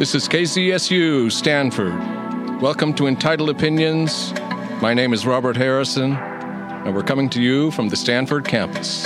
This is KZSU, Stanford. Welcome to Entitled Opinions. My name is Robert Harrison, and we're coming to you from the Stanford campus.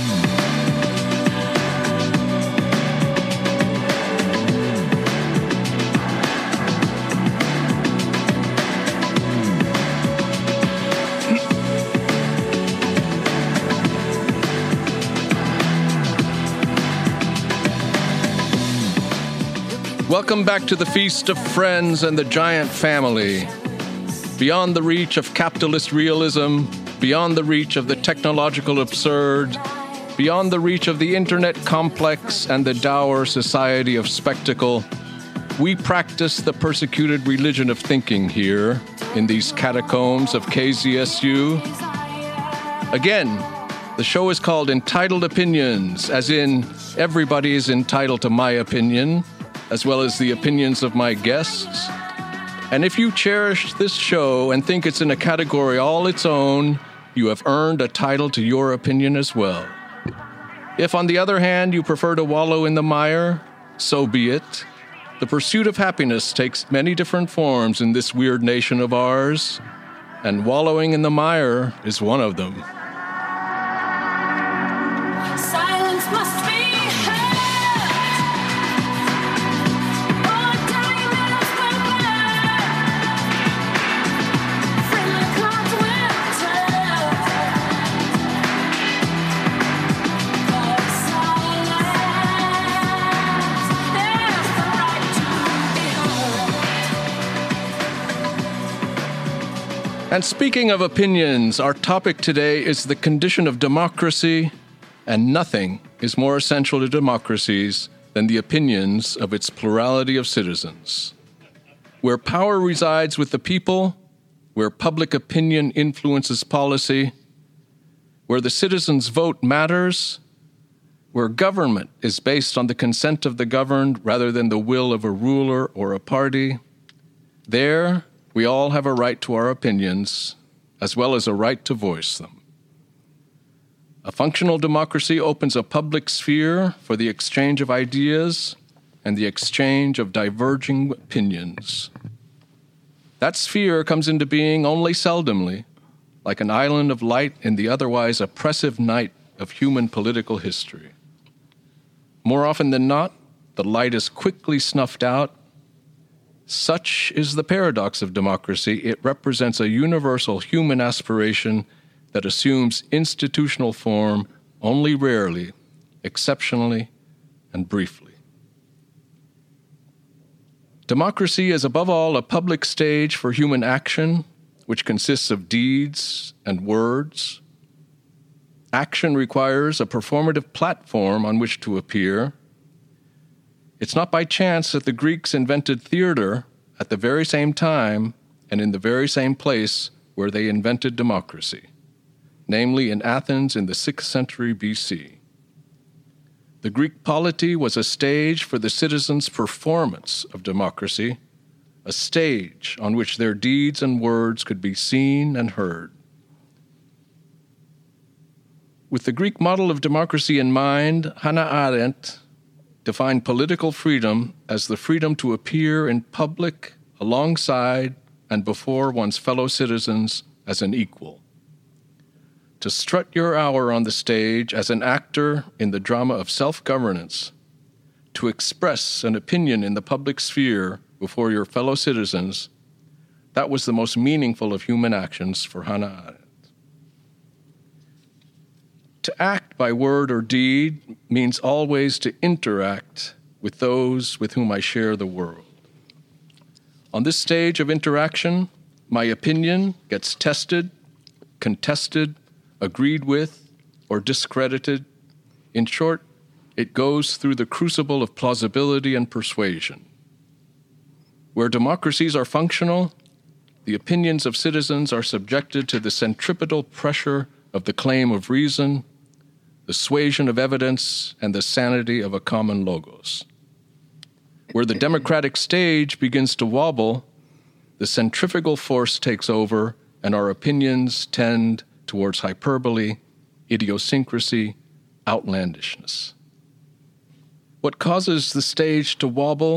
Welcome back to the Feast of Friends and the Giant Family. Beyond the reach of capitalist realism, beyond the reach of the technological absurd, beyond the reach of the internet complex and the dour society of spectacle, we practice the persecuted religion of thinking here in these catacombs of KZSU. Again, the show is called Entitled Opinions, as in everybody is entitled to my opinion, as well as the opinions of my guests. And if you cherish this show and think it's in a category all its own, you have earned a title to your opinion as well. If, on the other hand, you prefer to wallow in the mire, so be it. The pursuit of happiness takes many different forms in this weird nation of ours, and wallowing in the mire is one of them. Silence must be And speaking of opinions, our topic today is the condition of democracy, and nothing is more essential to democracies than the opinions of its plurality of citizens. Where power resides with the people, where public opinion influences policy, where the citizens' vote matters, where government is based on the consent of the governed rather than the will of a ruler or a party, there we all have a right to our opinions, as well as a right to voice them. A functional democracy opens a public sphere for the exchange of ideas and the exchange of diverging opinions. That sphere comes into being only seldomly, like an island of light in the otherwise oppressive night of human political history. More often than not, the light is quickly snuffed out. Such is the paradox of democracy. It represents a universal human aspiration that assumes institutional form only rarely, exceptionally, and briefly. Democracy is above all a public stage for human action, which consists of deeds and words. Action requires a performative platform on which to appear. It's not by chance that the Greeks invented theater at the very same time and in the very same place where they invented democracy, namely in Athens in the 6th century BC. The Greek polity was a stage for the citizens' performance of democracy, a stage on which their deeds and words could be seen and heard. With the Greek model of democracy in mind, Hannah Arendt defined political freedom as the freedom to appear in public alongside and before one's fellow citizens as an equal. To strut your hour on the stage as an actor in the drama of self-governance, to express an opinion in the public sphere before your fellow citizens, that was the most meaningful of human actions for Hannah Arendt. To act by word or deed means always to interact with those with whom I share the world. On this stage of interaction, my opinion gets tested, contested, agreed with, or discredited. In short, it goes through the crucible of plausibility and persuasion. Where democracies are functional, the opinions of citizens are subjected to the centripetal pressure of the claim of reason, the suasion of evidence, and the sanity of a common logos. Where the democratic stage begins to wobble, the centrifugal force takes over, and our opinions tend towards hyperbole, idiosyncrasy, outlandishness. What causes the stage to wobble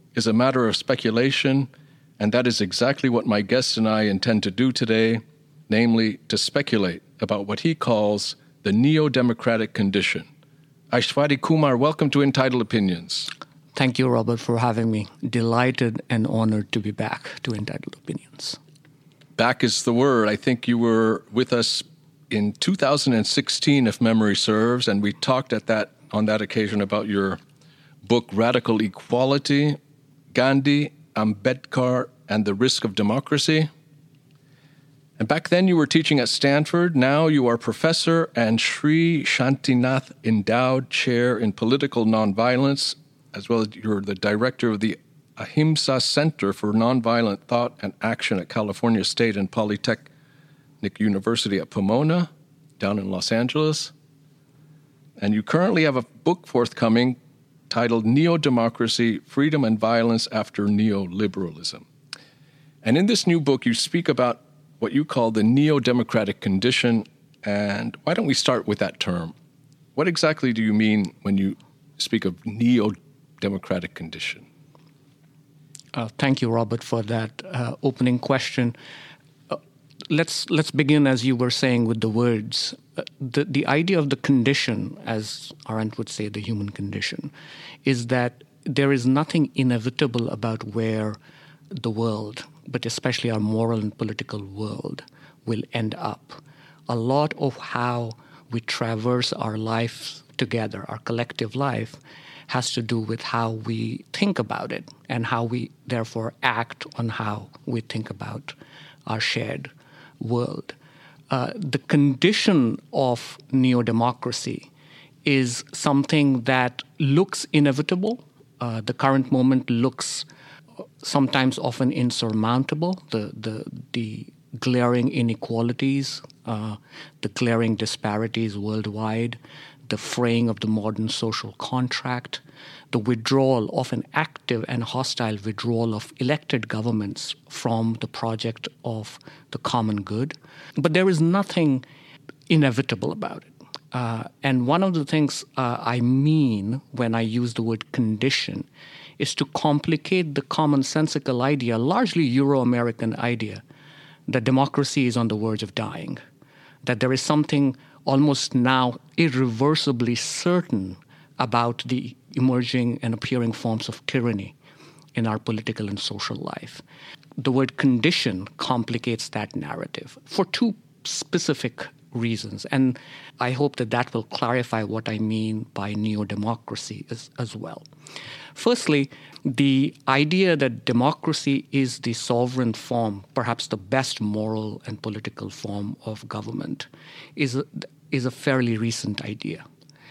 is a matter of speculation, and that is exactly what my guest and I intend to do today, namely to speculate about what he calls the neo-democratic condition. Aishwari Kumar, welcome to Entitled Opinions. Thank you, Robert, for having me. Delighted and honored to be back to Entitled Opinions. Back is the word. I think you were with us in 2016, if memory serves, and we talked on that occasion about your book, Radical Equality, Gandhi, Ambedkar, and the Risk of Democracy. And back then you were teaching at Stanford. Now you are professor and Sri Shantinath Endowed Chair in Political Nonviolence, as well as you're the director of the Ahimsa Center for Nonviolent Thought and Action at California State and Polytechnic University at Pomona, down in Los Angeles. And you currently have a book forthcoming titled Neo-Democracy, Freedom and Violence After Neoliberalism. And in this new book, you speak about what you call the neo-democratic condition. And why don't we start with that term? What exactly do you mean when you speak of neo-democratic condition? Thank you, Robert, for that opening question. Let's begin, as you were saying, with the words. The idea of the condition, as Arendt would say, the human condition, is that there is nothing inevitable about where the world, but especially our moral and political world, will end up. A lot of how we traverse our life together, our collective life, has to do with how we think about it and how we therefore act on how we think about our shared world. The condition of neo-democracy is something that looks inevitable. The current moment looks sometimes often insurmountable. The glaring inequalities, the glaring disparities worldwide, the fraying of the modern social contract, the withdrawal, often active and hostile withdrawal of elected governments from the project of the common good. But there is nothing inevitable about it. And one of the things I mean when I use the word condition is to complicate the commonsensical idea, largely Euro-American idea, that democracy is on the verge of dying, that there is something almost now irreversibly certain about the emerging and appearing forms of tyranny in our political and social life. The word condition complicates that narrative for two specific reasons, and I hope that will clarify what I mean by neo-democracy as well. Firstly, the idea that democracy is the sovereign form, perhaps the best moral and political form of government, is a fairly recent idea.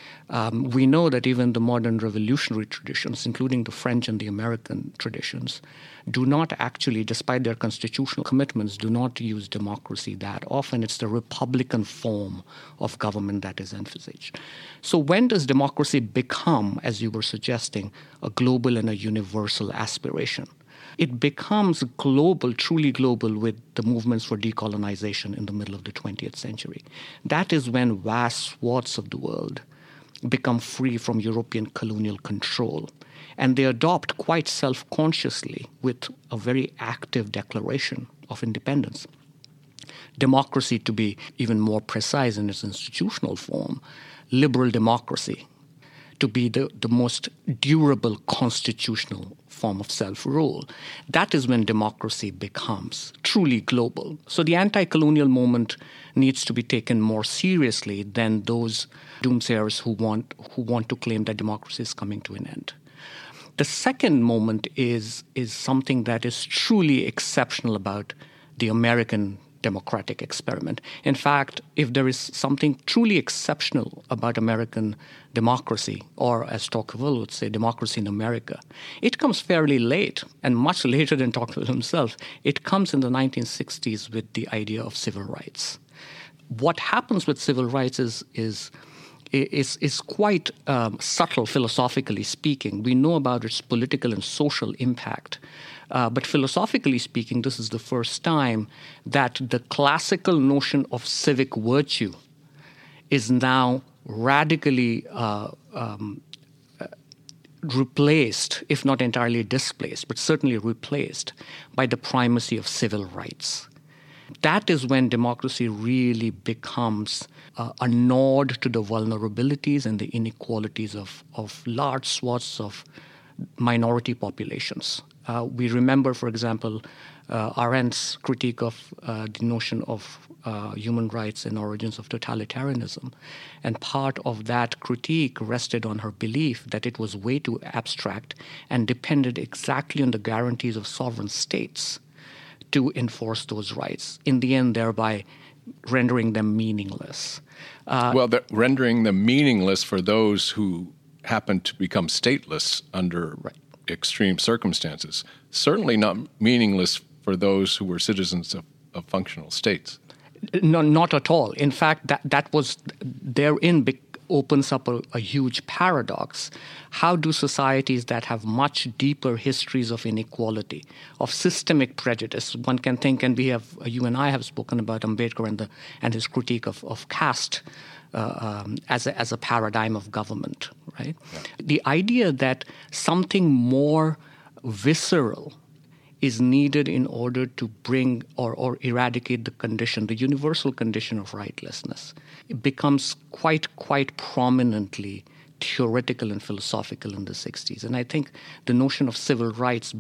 We know that even the modern revolutionary traditions, including the French and the American traditions, do not actually, despite their constitutional commitments, do not use democracy that often. It's the republican form of government that is envisaged. So when does democracy become, as you were suggesting, a global and a universal aspiration? It becomes global, truly global, with the movements for decolonization in the middle of the 20th century. That is when vast swaths of the world become free from European colonial control. And they adopt quite self-consciously, with a very active declaration of independence, democracy, to be even more precise in its institutional form, liberal democracy, to be the most durable constitutional form of self-rule. That is when democracy becomes truly global. So the anti-colonial movement needs to be taken more seriously than those doomsayers who want to claim that democracy is coming to an end. The second moment is something that is truly exceptional about the American democratic experiment. In fact, if there is something truly exceptional about American democracy, or as Tocqueville would say, democracy in America, it comes fairly late, and much later than Tocqueville himself. It comes in the 1960s with the idea of civil rights. What happens with civil rights is quite subtle, philosophically speaking. We know about its political and social impact. But philosophically speaking, this is the first time that the classical notion of civic virtue replaced, if not entirely displaced, but certainly replaced by the primacy of civil rights. That is when democracy really becomes a nod to the vulnerabilities and the inequalities of large swaths of minority populations. We remember, for example, Arendt's critique of the notion of human rights and origins of totalitarianism. And part of that critique rested on her belief that it was way too abstract and depended exactly on the guarantees of sovereign states to enforce those rights, in the end thereby rendering them meaningless. Rendering them meaningless for those who happen to become stateless under extreme circumstances. Certainly not meaningless for those who were citizens of functional states. No, not at all. In fact, that was therein opens up a huge paradox. How do societies that have much deeper histories of inequality, of systemic prejudice, one can think, and you and I have spoken about Ambedkar and his critique of caste as a paradigm of government, right? Yeah. The idea that something more visceral is needed in order to bring or eradicate the universal condition of rightlessness. It becomes quite prominently theoretical and philosophical in the 60s. And I think the notion of civil rights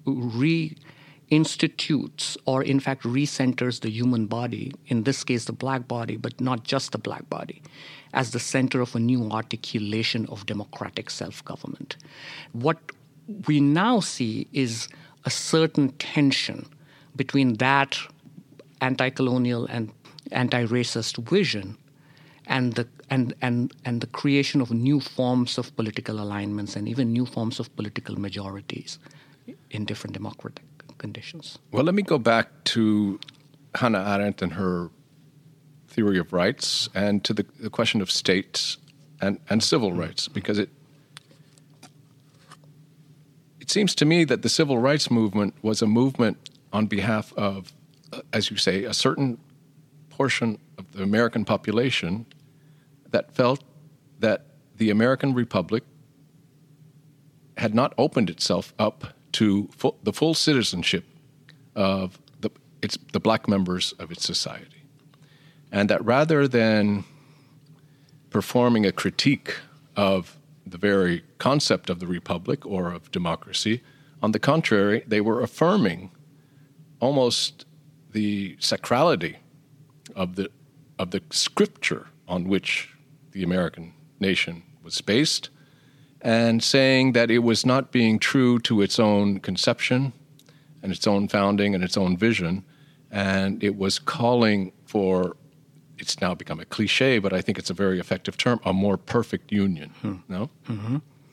reinstitutes or in fact recenters the human body, in this case the black body, but not just the black body, as the center of a new articulation of democratic self-government. What we now see is a certain tension between that anti-colonial and anti-racist vision and the creation of new forms of political alignments and even new forms of political majorities in different democratic conditions. Well, let me go back to Hannah Arendt and her theory of rights and to the question of states and civil rights, because it seems to me that the civil rights movement was a movement on behalf of, as you say, a certain portion of the American population that felt that the American Republic had not opened itself up to the full citizenship of the black members of its society. And that rather than performing a critique of the very concept of the republic or of democracy, on the contrary, they were affirming almost the sacrality of the scripture on which the American nation was based, and saying that it was not being true to its own conception and its own founding and its own vision, and it was calling for, it's now become a cliche, but I think it's a very effective term, a more perfect union, no? Mm-hmm.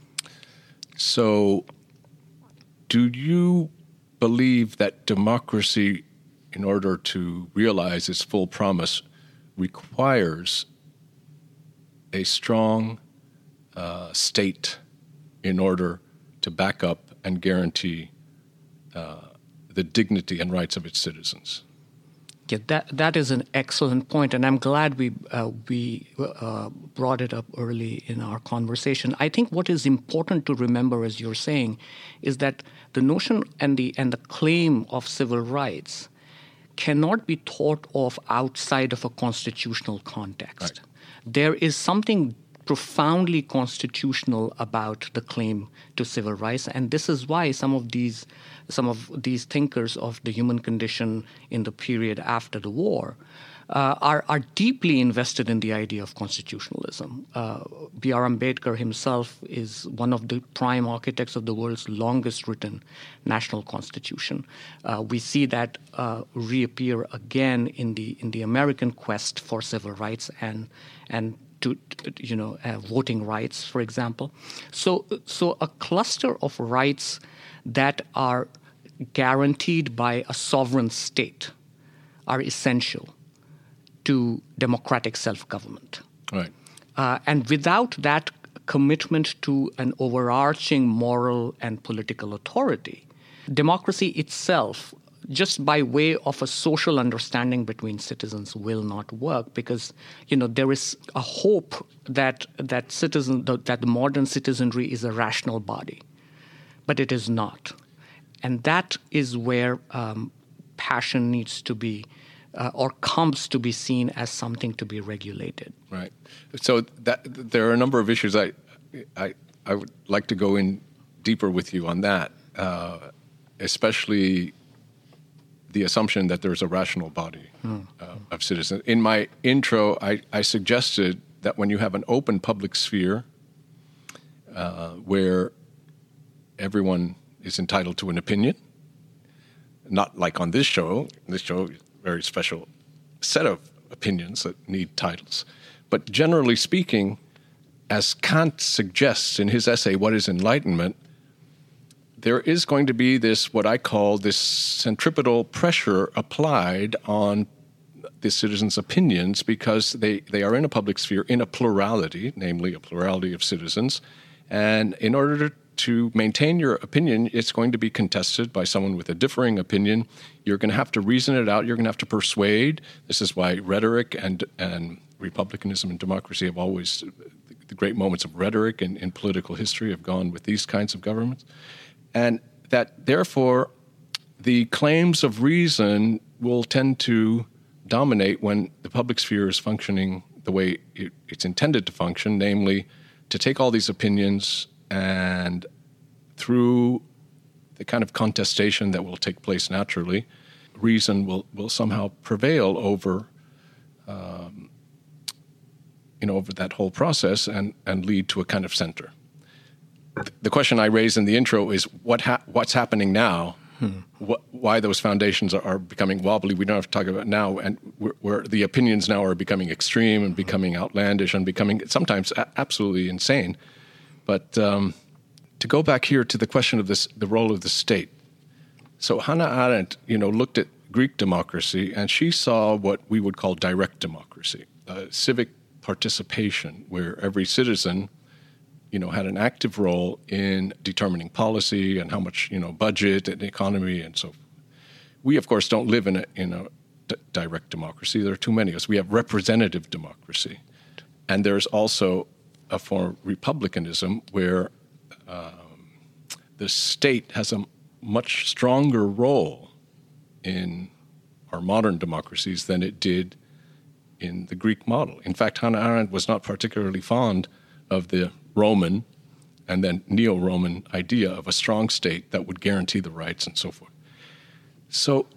So do you believe that democracy, in order to realize its full promise, requires a strong state in order to back up and guarantee the dignity and rights of its citizens? Yeah, that is an excellent point, and I'm glad we brought it up early in our conversation. I think what is important to remember, as you're saying, is that the notion and the claim of civil rights cannot be thought of outside of a constitutional context. Right. There is something profoundly constitutional about the claim to civil rights, and this is why some of these thinkers of the human condition in the period after the war are deeply invested in the idea of constitutionalism. B.R. Ambedkar himself is one of the prime architects of the world's longest written national constitution. We see that reappear again in the American quest for civil rights and voting rights, for example. So a cluster of rights that are guaranteed by a sovereign state are essential to democratic self-government. Right. And without that commitment to an overarching moral and political authority, democracy itself just by way of a social understanding between citizens will not work, because there is a hope that that the modern citizenry is a rational body, but it is not, and that is where passion needs to be or comes to be seen as something to be regulated. Right. So there are a number of issues I would like to go in deeper with you on that, especially the assumption that there's a rational body of citizens. In my intro, I suggested that when you have an open public sphere where everyone is entitled to an opinion, not like on this show. This show, very special set of opinions that need titles. But generally speaking, as Kant suggests in his essay, What is Enlightenment?, there is going to be this, what I call this centripetal pressure applied on the citizens' opinions, because they are in a public sphere in a plurality, namely a plurality of citizens. And in order to maintain your opinion, it's going to be contested by someone with a differing opinion. You're going to have to reason it out. You're going to have to persuade. This is why rhetoric and republicanism and democracy have always, the great moments of rhetoric in political history have gone with these kinds of governments. And that, therefore, the claims of reason will tend to dominate when the public sphere is functioning the way it's intended to function, namely to take all these opinions and through the kind of contestation that will take place naturally, reason will somehow prevail over over that whole process and lead to a kind of center. The question I raised in the intro is what's happening now, why those foundations are becoming wobbly. We don't have to talk about now, and where the opinions now are becoming extreme and becoming outlandish and becoming sometimes absolutely insane. But to go back here to the question of the role of the state. So Hannah Arendt, looked at Greek democracy, and she saw what we would call direct democracy, civic participation, where every citizen had an active role in determining policy and how much, budget and economy and so forth. We, of course, don't live in a direct democracy. There are too many of us. We have representative democracy. And there's also a form of republicanism where the state has a much stronger role in our modern democracies than it did in the Greek model. In fact, Hannah Arendt was not particularly fond of the Roman and then neo-Roman idea of a strong state that would guarantee the rights and so forth. So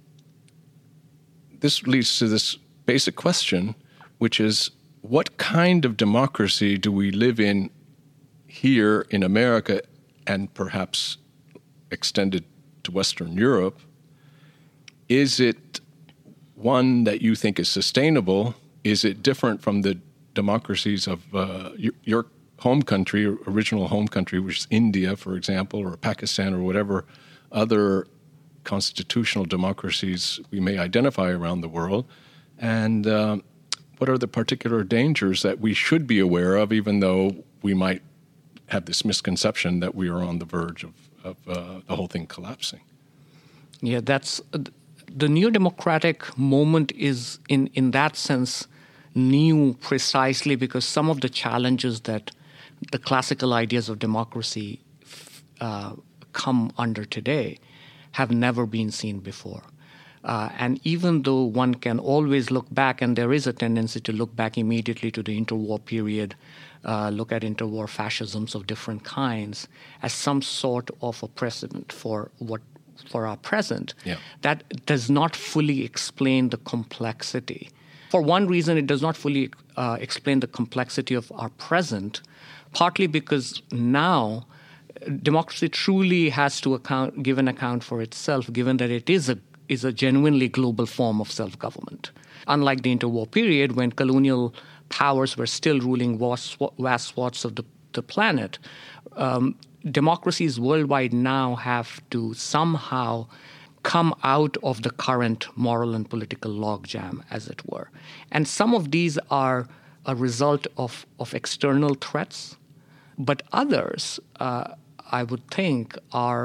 this leads to this basic question, which is, what kind of democracy do we live in here in America and perhaps extended to Western Europe? Is it one that you think is sustainable? Is it different from the democracies of your home country, original home country, which is India, for example, or Pakistan, or whatever other constitutional democracies we may identify around the world? And what are the particular dangers that we should be aware of, even though we might have this misconception that we are on the verge of the whole thing collapsing? Yeah, that's the new democratic moment is in that sense new precisely because some of the challenges that the classical ideas of democracy come under today have never been seen before. And even though one can always look back, and there is a tendency to look back immediately to the interwar period, look at interwar fascisms of different kinds as some sort of a precedent for our present, that does not fully explain the complexity. For one reason, it does not fully explain the complexity of our present, partly because now democracy truly has to give an account for itself, given that it is a genuinely global form of self-government. Unlike the interwar period, when colonial powers were still ruling vast swaths of the planet, democracies worldwide now have to somehow come out of the current moral and political logjam, as it were. And some of these are a result of external threats, but others, I would think, are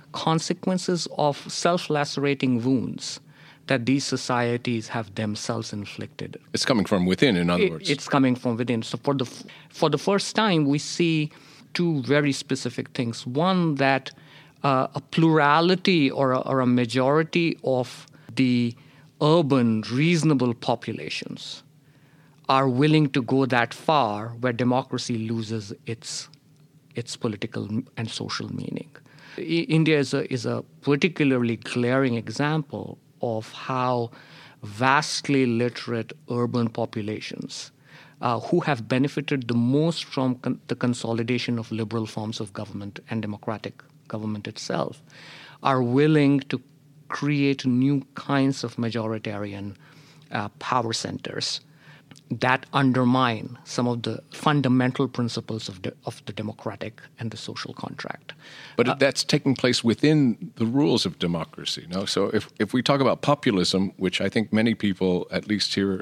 consequences of self-lacerating wounds that these societies have themselves inflicted. It's coming from within, in other words. It's coming from within. So for the first time, we see two very specific things. One, that a plurality or a majority of the urban, reasonable populations are willing to go that far where democracy loses its political and social meaning. India is a particularly glaring example of how vastly literate urban populations who have benefited the most from the consolidation of liberal forms of government and democratic government itself are willing to create new kinds of majoritarian power centers that undermine some of the fundamental principles of the democratic and the social contract. But that's taking place within the rules of democracy. No? So if we talk about populism, which I think many people, at least here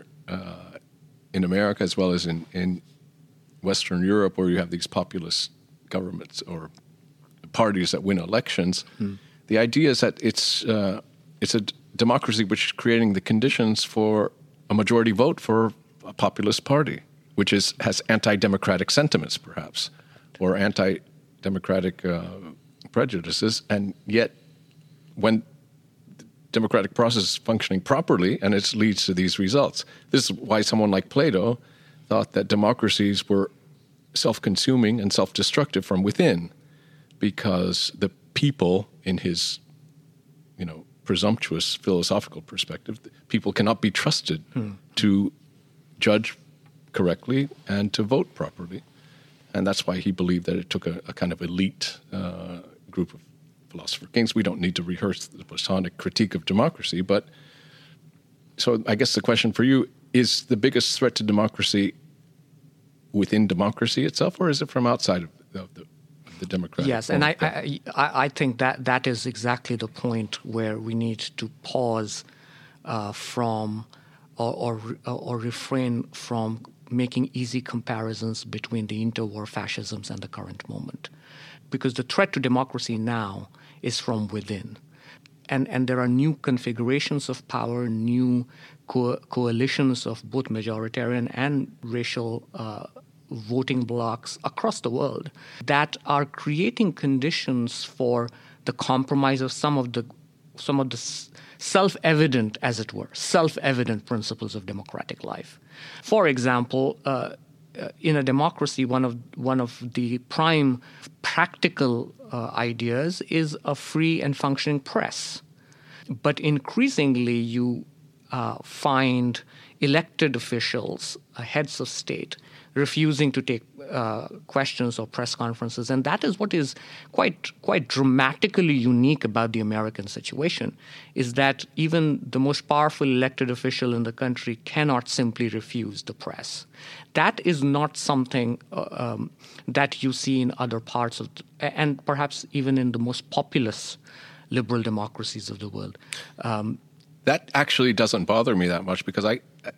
in America as well as in Western Europe, where you have these populist governments or parties that win elections, the idea is that it's a democracy which is creating the conditions for a majority vote for a populist party, which has anti-democratic sentiments, perhaps, or anti-democratic prejudices, and yet when the democratic process is functioning properly, and it leads to these results. This is why someone like Plato thought that democracies were self-consuming and self-destructive from within, because the people, in his, presumptuous philosophical perspective, people cannot be trusted to judge correctly and to vote properly. And that's why he believed that it took a kind of elite group of philosopher kings. We don't need to rehearse the Platonic critique of democracy, but so I guess the question for you, is the biggest threat to democracy within democracy itself, or is it from outside of the democratic? Yes, and I think that is exactly the point where we need to pause from or refrain from making easy comparisons between the interwar fascisms and the current moment. Because the threat to democracy now is from within. And there are new configurations of power, new coalitions of both majoritarian and racial voting blocs across the world that are creating conditions for the compromise of some of the self-evident, as it were, self-evident principles of democratic life. For example, in a democracy, one of the prime practical ideas is a free and functioning press. But increasingly, you find elected officials, heads of state, refusing to take questions or press conferences. And that is what is quite dramatically unique about the American situation, is that even the most powerful elected official in the country cannot simply refuse the press. That is not something that you see in other parts of, and perhaps even in the most populous liberal democracies of the world. That actually doesn't bother me that much, because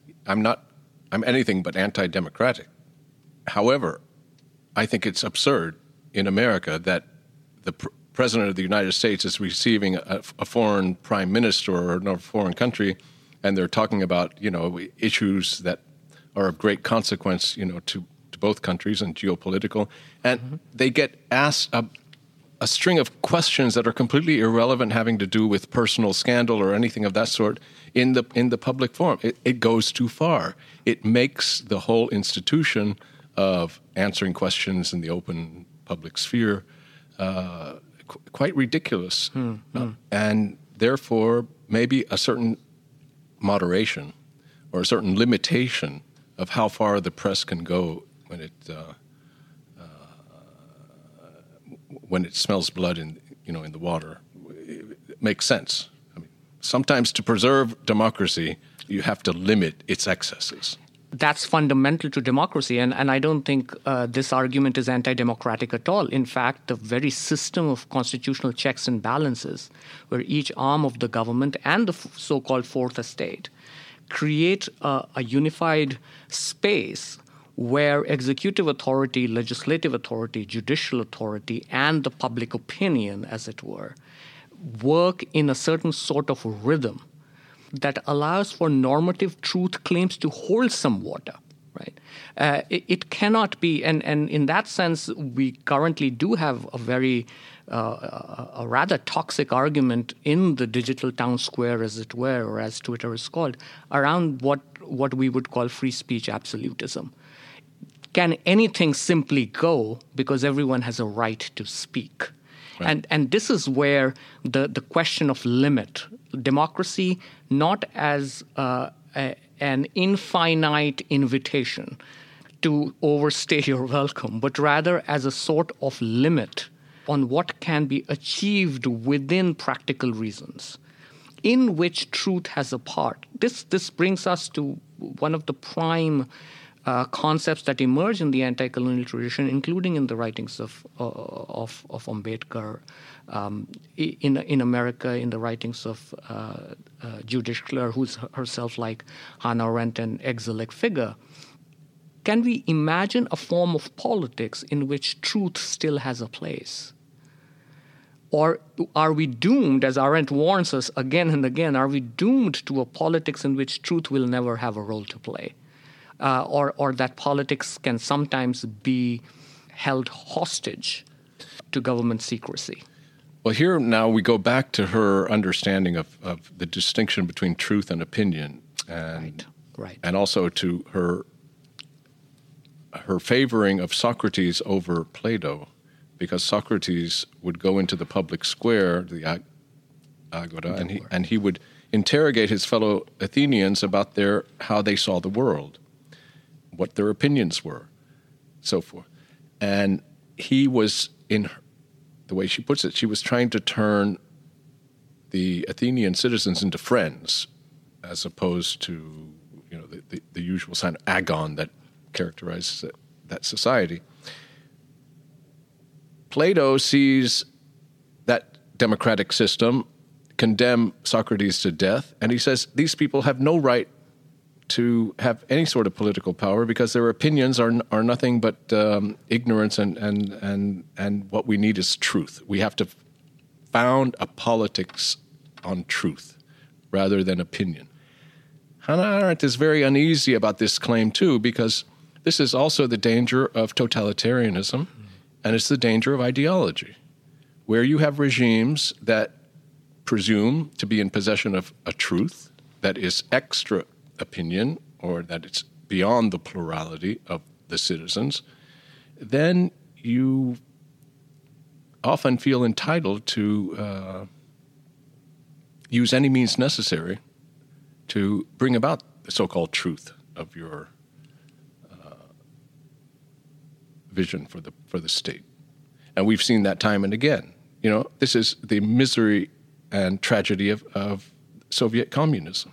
I'm anything but anti-democratic. However, I think it's absurd in America that the President of the United States is receiving a foreign prime minister or a foreign country, and they're talking about, issues that are of great consequence, to both countries and geopolitical, and they get asked a string of questions that are completely irrelevant, having to do with personal scandal or anything of that sort in the public forum. It goes too far. It makes the whole institution of answering questions in the open public sphere quite ridiculous. And therefore, maybe a certain moderation or a certain limitation of how far the press can go when it smells blood in the water, it makes sense. I mean, sometimes to preserve democracy, you have to limit its excesses. That's fundamental to democracy, and I don't think this argument is anti-democratic at all. In fact, the very system of constitutional checks and balances, where each arm of the government and the so-called fourth estate create a unified space where executive authority, legislative authority, judicial authority, and the public opinion, as it were, work in a certain sort of rhythm that allows for normative truth claims to hold some water. Right? It cannot be, and in that sense, we currently do have a rather toxic argument in the digital town square, as it were, or as Twitter is called, around what we would call free speech absolutism. Can anything simply go because everyone has a right to speak? Right. And this is where the question of limit, democracy not as an infinite invitation to overstay your welcome, but rather as a sort of limit on what can be achieved within practical reasons, in which truth has a part. This brings us to one of the prime concepts that emerge in the anti-colonial tradition, including in the writings of Ambedkar, in America, in the writings of Judith Shkler, who's herself like Hannah Arendt, an exilic figure. Can we imagine a form of politics in which truth still has a place? Or are we doomed, as Arendt warns us again and again, are we doomed to a politics in which truth will never have a role to play? Or that politics can sometimes be held hostage to government secrecy. Well, here now we go back to her understanding of the distinction between truth and opinion, and right. And also to her favoring of Socrates over Plato, because Socrates would go into the public square, the agora, and he would interrogate his fellow Athenians about how they saw the world, what their opinions were, so forth. And he was, in the way she puts it, she was trying to turn the Athenian citizens into friends, as opposed to the usual sign of agon that characterizes that society. Plato sees that democratic system condemn Socrates to death, and he says these people have no right to have any sort of political power because their opinions are nothing but ignorance, and what we need is truth. We have to found a politics on truth rather than opinion. Hannah Arendt is very uneasy about this claim too, because this is also the danger of totalitarianism, and it's the danger of ideology, where you have regimes that presume to be in possession of a truth that is extra opinion, or that it's beyond the plurality of the citizens. Then you often feel entitled to use any means necessary to bring about the so-called truth of your vision for the state. And we've seen that time and again. This is the misery and tragedy of Soviet communism.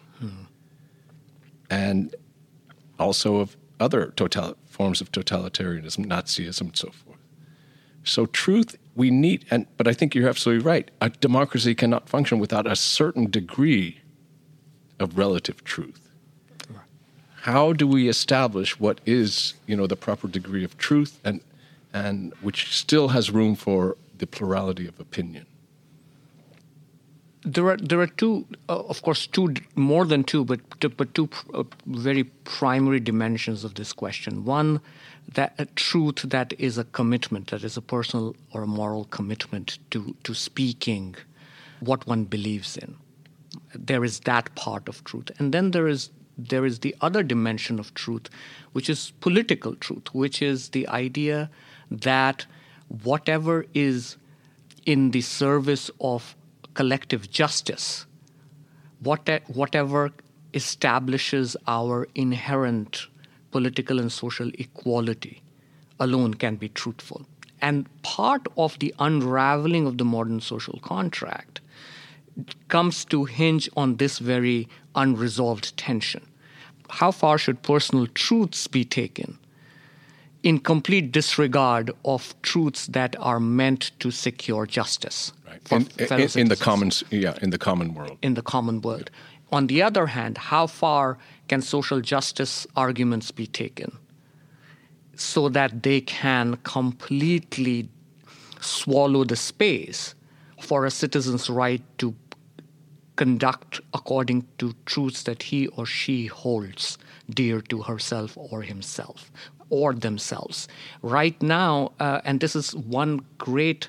And also of other forms of totalitarianism, Nazism, and so forth. So truth we need, but I think you're absolutely right. A democracy cannot function without a certain degree of relative truth. Right. How do we establish what is, the proper degree of truth, and which still has room for the plurality of opinion? There are two, of course, more than two, but two very primary dimensions of this question. One, that a truth that is a commitment, that is a personal or a moral commitment to speaking what one believes in. There is that part of truth, and then there is the other dimension of truth, which is political truth, which is the idea that whatever is in the service of collective justice, whatever establishes our inherent political and social equality alone can be truthful. And part of the unraveling of the modern social contract comes to hinge on this very unresolved tension. How far should personal truths be taken in complete disregard of truths that are meant to secure justice? Right. In the common world. In the common world. On the other hand, how far can social justice arguments be taken so that they can completely swallow the space for a citizen's right to conduct according to truths that he or she holds dear to herself or himself or themselves. Right now, and this is one great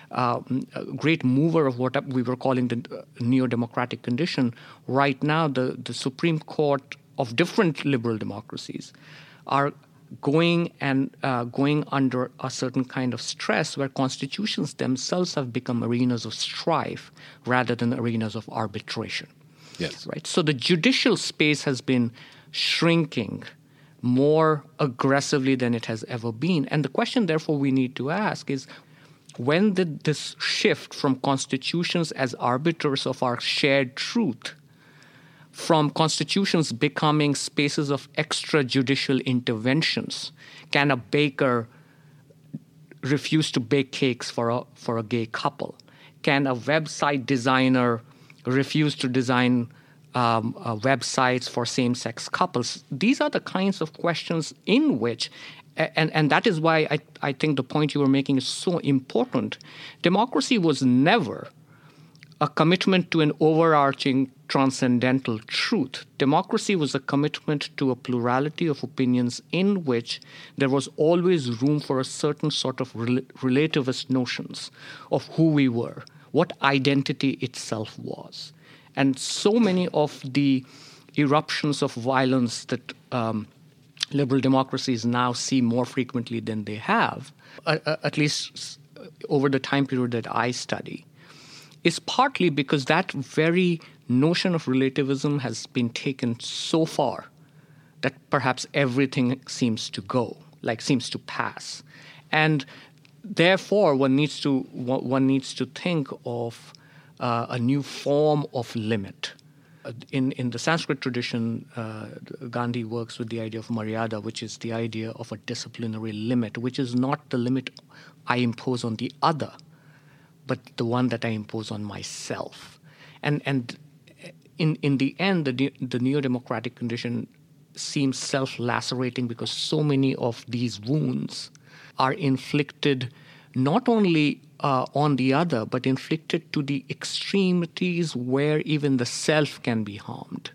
mover of what we were calling the neo-democratic condition. Right now, the Supreme Court of different liberal democracies are going under a certain kind of stress where constitutions themselves have become arenas of strife rather than arenas of arbitration. Yes. Right. So the judicial space has been shrinking more aggressively than it has ever been. And the question, therefore, we need to ask is, when did this shift from constitutions as arbiters of our shared truth, from constitutions becoming spaces of extrajudicial interventions? Can a baker refuse to bake cakes for a gay couple? Can a website designer refuse to design websites for same-sex couples? These are the kinds of questions in which, and that is why I think the point you were making is so important. Democracy was never a commitment to an overarching transcendental truth. Democracy was a commitment to a plurality of opinions in which there was always room for a certain sort of relativist notions of who we were, what identity itself was. And so many of the eruptions of violence that liberal democracies now see more frequently than they have, at least over the time period that I study, is partly because that very notion of relativism has been taken so far that perhaps everything seems to pass. And therefore, one needs to think of a new form of limit. In the Sanskrit tradition, Gandhi works with the idea of maryada, which is the idea of a disciplinary limit, which is not the limit I impose on the other, but the one that I impose on myself. And in the end, the neo-democratic condition seems self-lacerating because so many of these wounds are inflicted not only on the other, but inflicted to the extremities where even the self can be harmed.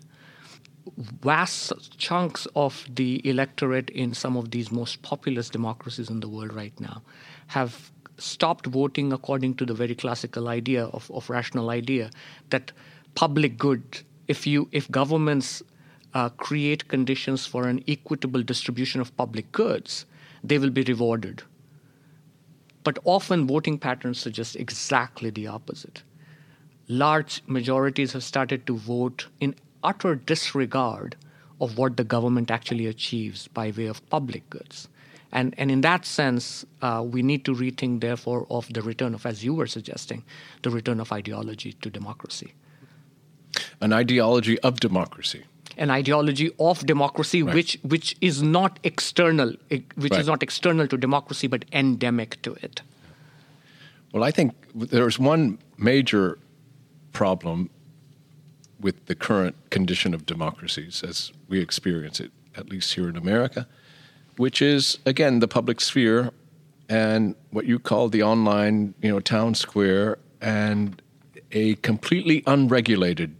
Vast chunks of the electorate in some of these most populous democracies in the world right now have stopped voting according to the very classical idea of rational idea that public good, if governments create conditions for an equitable distribution of public goods, they will be rewarded. But often voting patterns suggest exactly the opposite. Large majorities have started to vote in utter disregard of what the government actually achieves by way of public goods. And in that sense, we need to rethink, therefore, of the return of, as you were suggesting, the return of ideology to democracy. An ideology of democracy. An ideology of democracy, right, which is not external, which right, is not external to democracy, but endemic to it. Well, I think there's one major problem with the current condition of democracies as we experience it, at least here in America, which is, again, the public sphere and what you call the online, town square, and a completely unregulated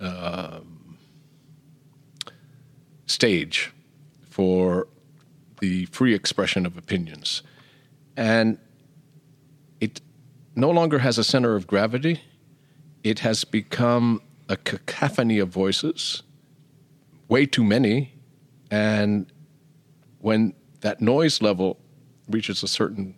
stage for the free expression of opinions. And it no longer has a center of gravity. It has become a cacophony of voices, way too many, and when that noise level reaches a certain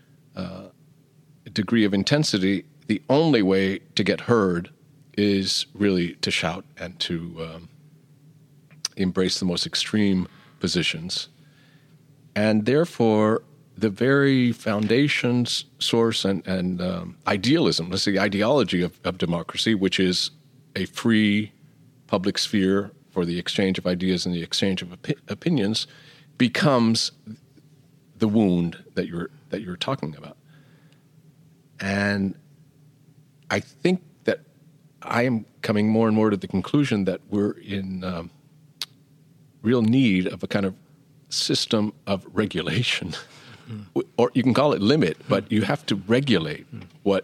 degree of intensity, the only way to get heard is really to shout and to embrace the most extreme positions. And therefore, the very foundations, source, and idealism, let's say ideology of democracy, which is a free public sphere for the exchange of ideas and the exchange of opinions, becomes the wound that you're talking about. And I think that I am coming more and more to the conclusion that we're in real need of a kind of system of regulation, or you can call it limit, but you have to regulate what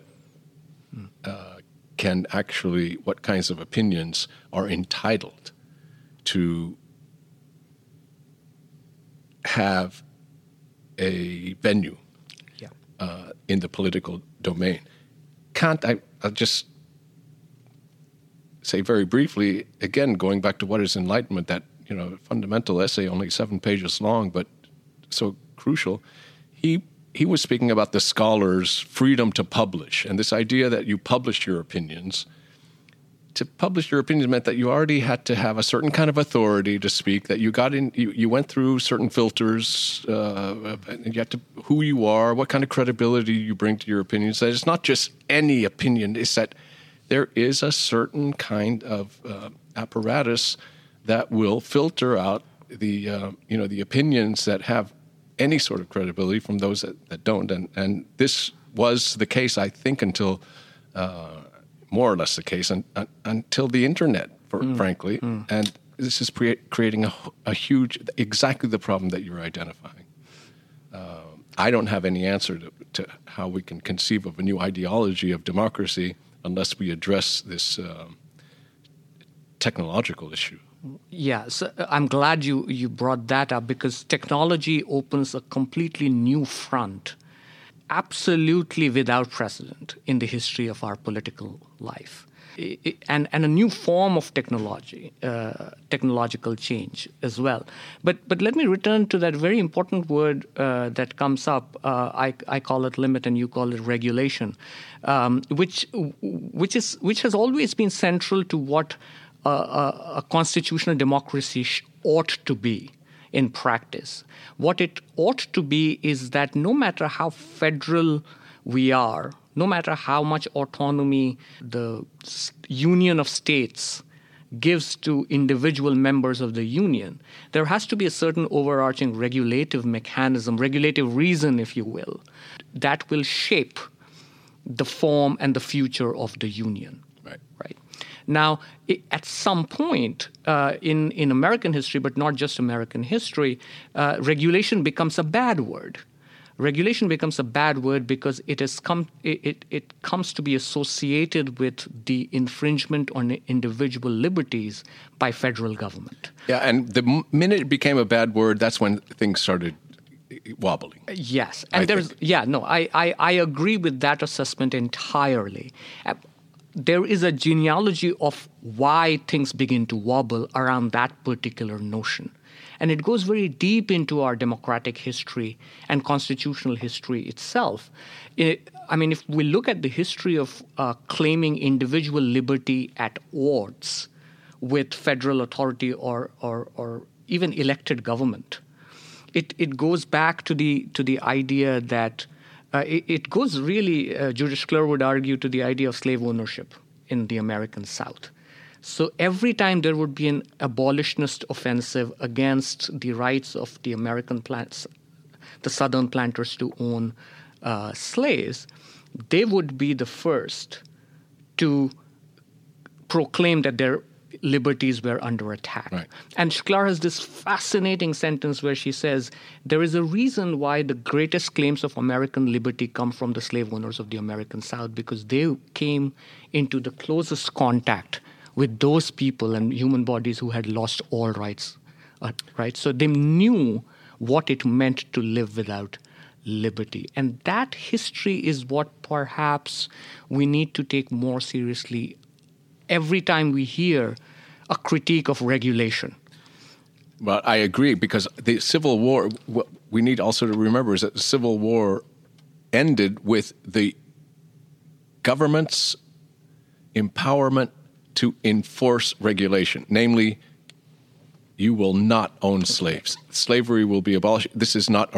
what kinds of opinions are entitled to have a venue in the political domain. I'll just say very briefly, again, going back to what is enlightenment, that fundamental essay, only 7 pages long, but so crucial. He was speaking about the scholar's freedom to publish, and this idea that you published your opinions. To publish your opinions meant that you already had to have a certain kind of authority to speak, that you went through certain filters, and you had to, who you are, what kind of credibility you bring to your opinions. That it's not just any opinion, it's that there is a certain kind of apparatus that will filter out the opinions that have any sort of credibility from those that don't. And this was the case, I think, until more or less the case until the internet, frankly. And this is creating a huge, exactly the problem that you're identifying. I don't have any answer to how we can conceive of a new ideology of democracy unless we address this technological issue. Yeah, so I'm glad you brought that up, because technology opens a completely new front, absolutely without precedent in the history of our political life, and a new form of technology, technological change as well. But let me return to that very important word that comes up. I call it limit, and you call it regulation, which has always been central to what a constitutional democracy ought to be in practice. What it ought to be is that no matter how federal we are, no matter how much autonomy the Union of States gives to individual members of the Union, there has to be a certain overarching regulative mechanism, regulative reason, if you will, that will shape the form and the future of the Union. Right. Now, at some point in American history, but not just American history, regulation becomes a bad word. Regulation becomes a bad word because it comes to be associated with the infringement on individual liberties by federal government. Yeah, and the minute it became a bad word, that's when things started wobbling. Yes, and I agree with that assessment entirely. There is a genealogy of why things begin to wobble around that particular notion. And it goes very deep into our democratic history and constitutional history itself. If we look at the history of claiming individual liberty at odds with federal authority or even elected government, it goes back to the idea that it goes really, Judith Shkler would argue, to the idea of slave ownership in the American South. So every time there would be an abolitionist offensive against the rights of the American the Southern planters to own slaves, they would be the first to proclaim that their liberties were under attack. Right. And Shklar has this fascinating sentence where she says, there is a reason why the greatest claims of American liberty come from the slave owners of the American South, because they came into the closest contact with those people and human bodies who had lost all rights. Right? So they knew what it meant to live without liberty. And that history is what perhaps we need to take more seriously every time we hear a critique of regulation. Well, I agree, because the Civil War, what we need also to remember is that the Civil War ended with the government's empowerment to enforce regulation. Namely, you will not own slaves. Slavery will be abolished. This is not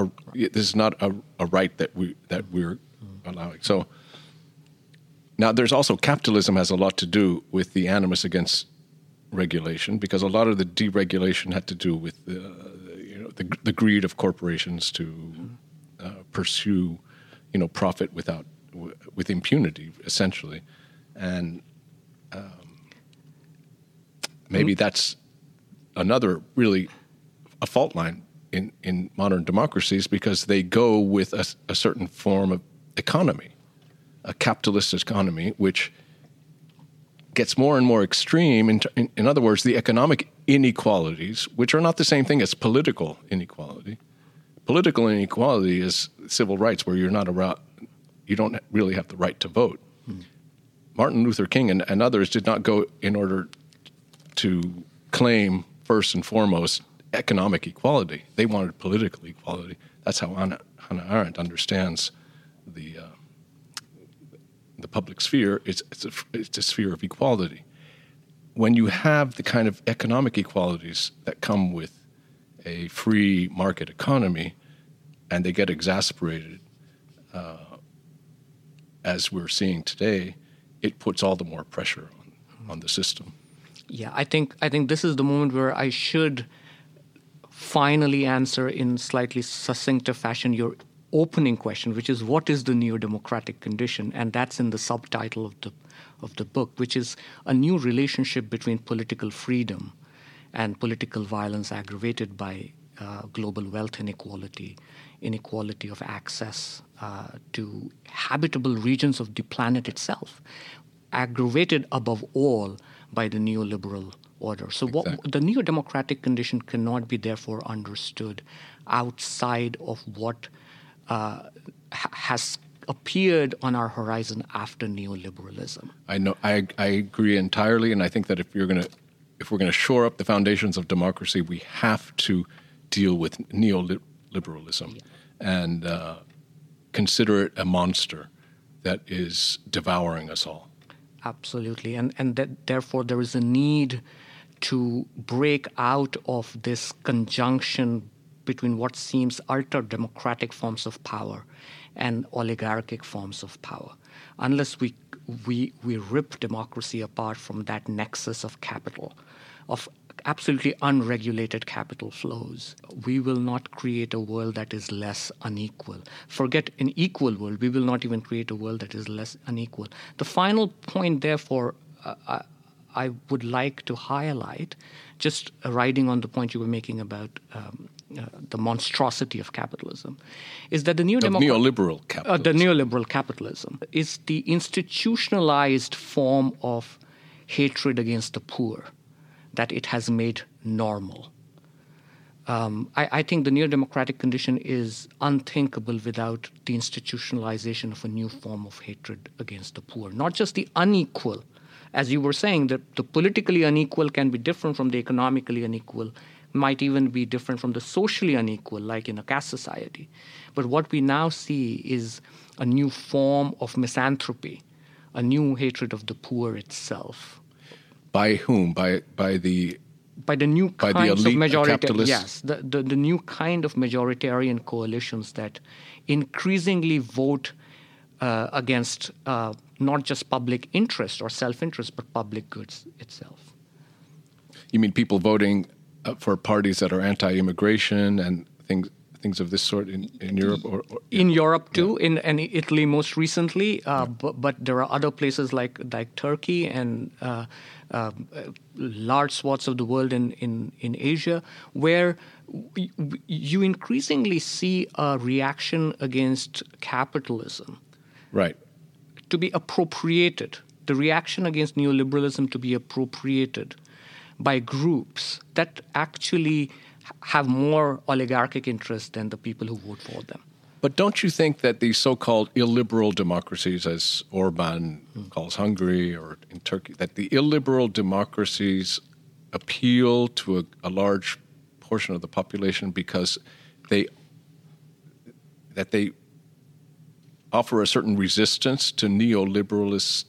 a right that we're allowing. So now, there's also capitalism has a lot to do with the animus against regulation, because a lot of the deregulation had to do with the greed of corporations to pursue profit with impunity, essentially, and maybe that's another really a fault line in modern democracies because they go with a certain form of economy, a capitalist economy, which gets more and more extreme. In other words, the economic inequalities, which are not the same thing as political inequality. Political inequality is civil rights, where you don't really have the right to vote. Martin Luther King and others did not go in order to claim, first and foremost, economic equality. They wanted political equality. That's how Hannah Arendt understands the public sphere. It's a sphere of equality. When you have the kind of economic equalities that come with a free market economy, and they get exacerbated, as we're seeing today, it puts all the more pressure on the system. Yeah, I think this is the moment where I should finally answer in slightly succincter fashion your opening question, which is what is the neo-democratic condition? And that's in the subtitle of the book, which is a new relationship between political freedom and political violence aggravated by global wealth inequality of access to habitable regions of the planet itself, aggravated above all by the neoliberal order. So Exactly. The neo-democratic condition cannot be therefore understood outside of what has appeared on our horizon after neoliberalism. I know. I agree entirely, and I think that if we're going to shore up the foundations of democracy, we have to deal with neoliberalism and consider it a monster that is devouring us all. Absolutely, and that therefore there is a need to break out of this conjunction between what seems ultra-democratic forms of power and oligarchic forms of power. Unless we rip democracy apart from that nexus of capital, of absolutely unregulated capital flows, we will not create a world that is less unequal. Forget an equal world. We will not even create a world that is less unequal. The final point, therefore, I would like to highlight, just riding on the point you were making about the monstrosity of capitalism, is that the neoliberal capitalism. The neoliberal capitalism is the institutionalized form of hatred against the poor that it has made normal. I think the neo-democratic condition is unthinkable without the institutionalization of a new form of hatred against the poor, not just the unequal. As you were saying, the politically unequal can be different from the economically unequal, might even be different from the socially unequal, like in a caste society. But what we now see is a new form of misanthropy, a new hatred of the poor itself. By whom? By the new kinds of capitalists? Yes, the new kind of majoritarian coalitions that increasingly vote against not just public interest or self-interest, but public goods itself. You mean people voting for parties that are anti-immigration and things of this sort in Europe? Or in Europe too, yeah. in Italy most recently, but there are other places like Turkey and large swaths of the world in Asia, where you increasingly see a reaction against capitalism. Right. To be appropriated, the reaction against neoliberalism to be appropriated by groups that actually have more oligarchic interest than the people who vote for them. But don't you think that these so-called illiberal democracies, as Orban calls Hungary or in Turkey, that the illiberal democracies appeal to a large portion of the population because they offer a certain resistance to neoliberalist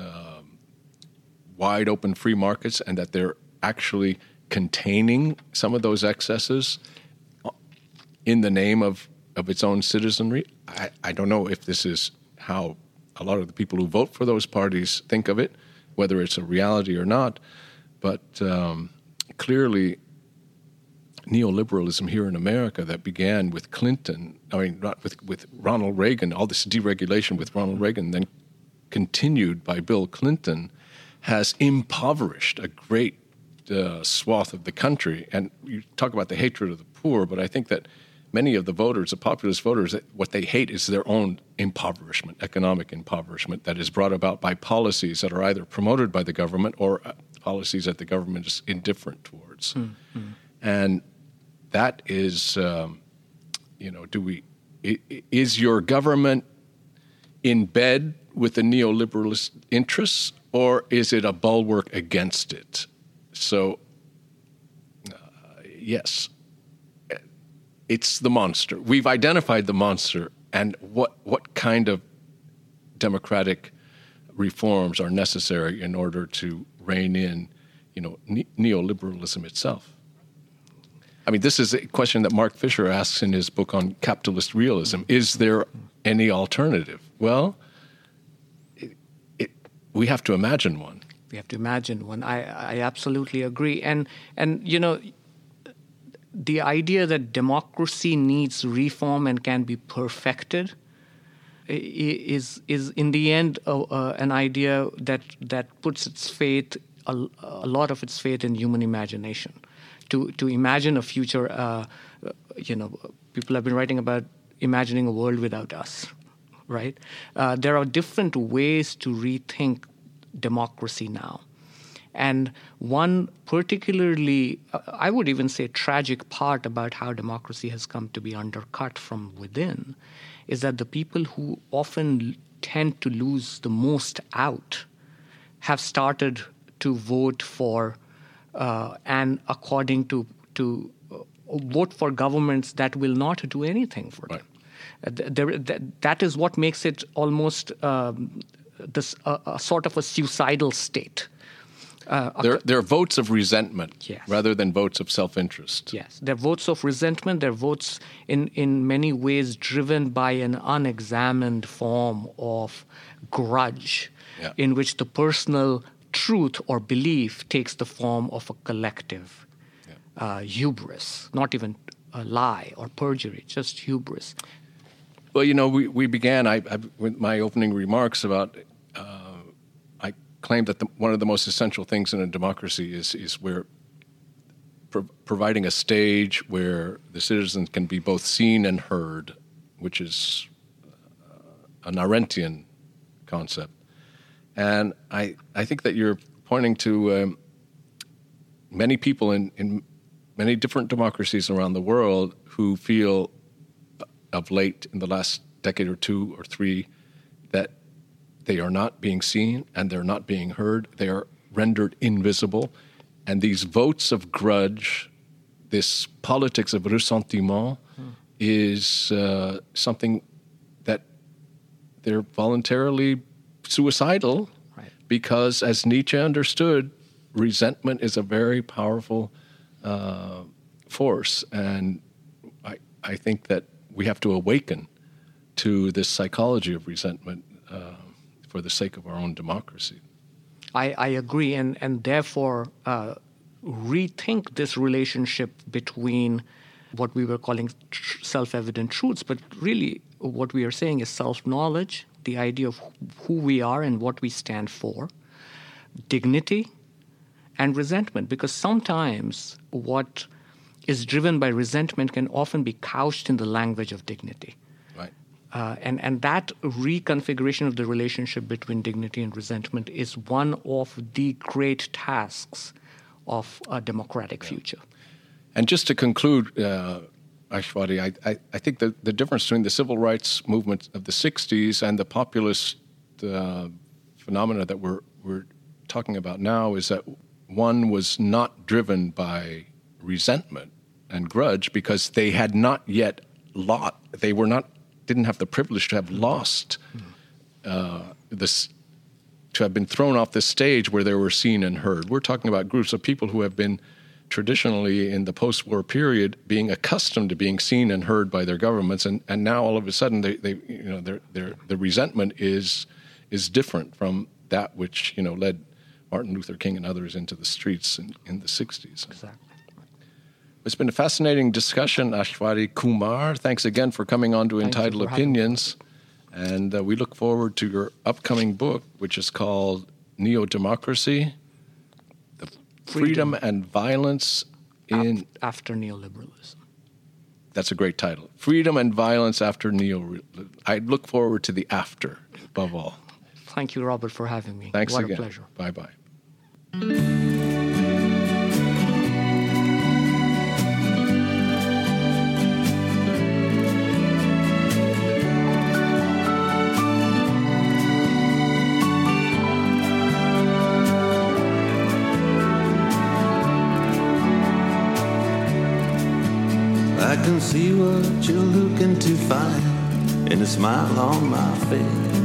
wide open free markets, and that they're actually containing some of those excesses in the name of its own citizenry? I don't know if this is how a lot of the people who vote for those parties think of it, whether it's a reality or not, but clearly neoliberalism here in America that began with Clinton, not with Ronald Reagan, all this deregulation with Ronald Reagan, then continued by Bill Clinton, has impoverished a great swath of the country. And you talk about the hatred of the poor, but I think that many of the voters, the populist voters, what they hate is their own impoverishment, economic impoverishment that is brought about by policies that are either promoted by the government or policies that the government is indifferent towards. Mm-hmm. And that is, is your government in bed with the neoliberalist interests, or is it a bulwark against it? So, yes, it's the monster. We've identified the monster, and what kind of democratic reforms are necessary in order to rein in, neoliberalism itself. I mean, this is a question that Mark Fisher asks in his book on capitalist realism. Is there any alternative? Well, we have to imagine one. We have to imagine one. I absolutely agree. And the idea that democracy needs reform and can be perfected is in the end an idea that puts its faith, a lot of its faith in human imagination. To imagine a future, people have been writing about imagining a world without us, right? There are different ways to rethink democracy now. And one particularly, I would even say, tragic part about how democracy has come to be undercut from within is that the people who often tend to lose the most out have started to vote for and according to vote for governments that will not do anything for them. That is what makes it almost a sort of a suicidal state. They're votes of resentment, yes, rather than votes of self-interest. Yes, they're votes of resentment. They're votes in many ways driven by an unexamined form of grudge, in which the personal truth or belief takes the form of a collective hubris, not even a lie or perjury, just hubris. Well, we began with my opening remarks about I claimed that one of the most essential things in a democracy is where providing a stage where the citizens can be both seen and heard, which is an Arendtian concept. And I think that you're pointing to many people in many different democracies around the world who feel of late, in the last decade or two or three, that they are not being seen and they're not being heard. They are rendered invisible. And these votes of grudge, this politics of ressentiment, is something that they're voluntarily suicidal, right, because, as Nietzsche understood, resentment is a very powerful force. And I think that we have to awaken to this psychology of resentment for the sake of our own democracy. I agree, and therefore rethink this relationship between what we were calling self-evident truths, but really what we are saying is self-knowledge, the idea of who we are and what we stand for, dignity, and resentment. Because sometimes what is driven by resentment can often be couched in the language of dignity. Right. And that reconfiguration of the relationship between dignity and resentment is one of the great tasks of a democratic future. And just to conclude, Aishwari, I think that the difference between the civil rights movement of the 60s and the populist phenomena that we're talking about now is that one was not driven by resentment and grudge because they had not yet didn't have the privilege to have lost this, to have been thrown off the stage where they were seen and heard. We're talking about groups of people who have been traditionally in the post-war period being accustomed to being seen and heard by their governments, and now all of a sudden the resentment is different from that which led Martin Luther King and others into the streets in the 60s. Exactly. It's been a fascinating discussion, Aishwari Kumar. Thanks again for coming on to Entitled Opinions. And we look forward to your upcoming book, which is called Neo-Democracy, Freedom and Violence in... After Neoliberalism. That's a great title. Freedom and Violence After Neoliberalism. I look forward to the after, above all. Thank you, Robert, for having me. Thanks again. What a pleasure. Bye-bye. I can see what you're looking to find in a smile on my face,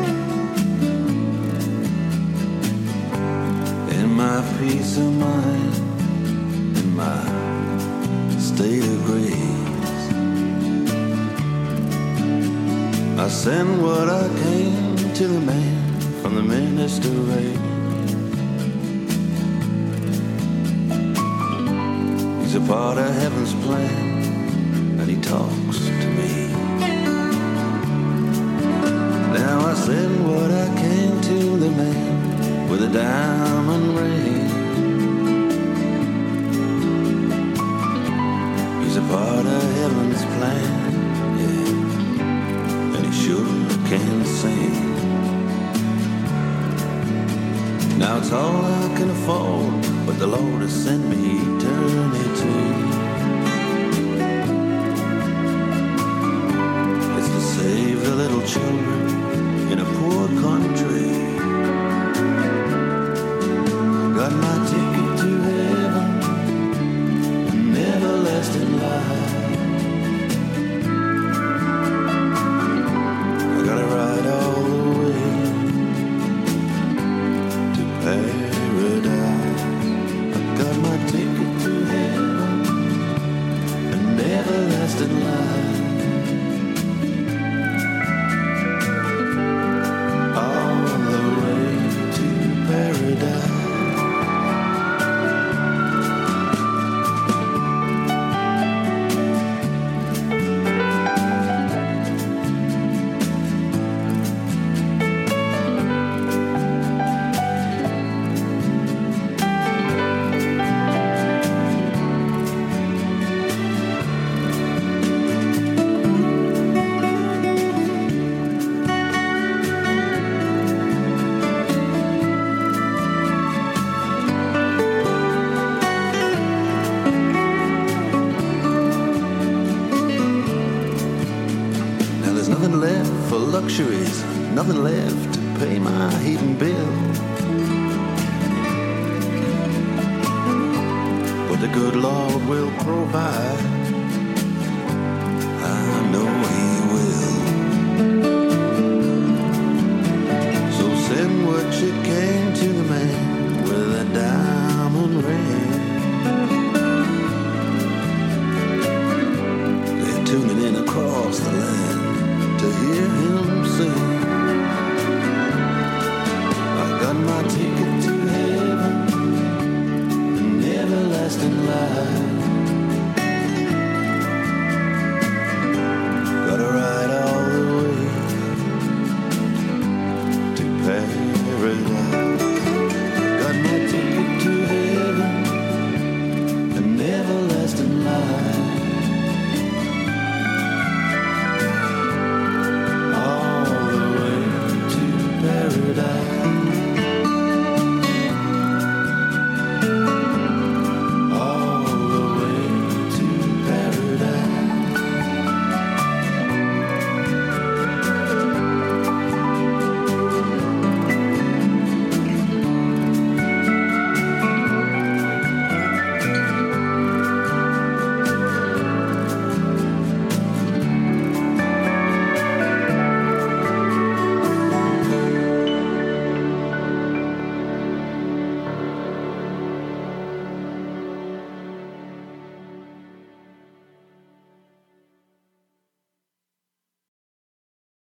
in my peace of mind, in my state of grace. I send what I came to the man from the minister race. He's a part of heaven's plan, and he talks to me. Now I send what I came to the man with a diamond ring. He's a part of heaven's plan, yeah, and he sure can sing. Now it's all I can afford, but the Lord has sent me eternity. Save the little children in a poor country. Got my ticket to heaven, an everlasting life. I gotta ride all the way to paradise. I got my ticket to heaven, an everlasting life. Luxuries, nothing left to pay my heating bill. But the good Lord will provide, I know He will. So send what you came to the man with a diamond ring. They're tuning in across the land to hear him sing. I got my ticket to heaven, an everlasting life. Gotta ride all the way to paradise.